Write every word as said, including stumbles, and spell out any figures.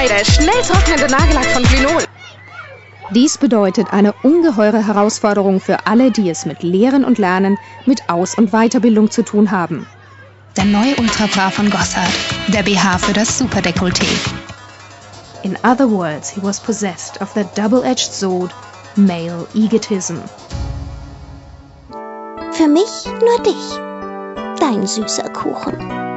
der schnell trocknende Nagellack von Glynol. Dies bedeutet eine ungeheure Herausforderung für alle, die es mit Lehren und Lernen, mit Aus- und Weiterbildung zu tun haben. Der neue Ultra-Bra von Gossard. Der B H für das Superdekolleté. In other words, he was possessed of the double-edged sword, male egotism. Für mich nur dich, dein süßer Kuchen.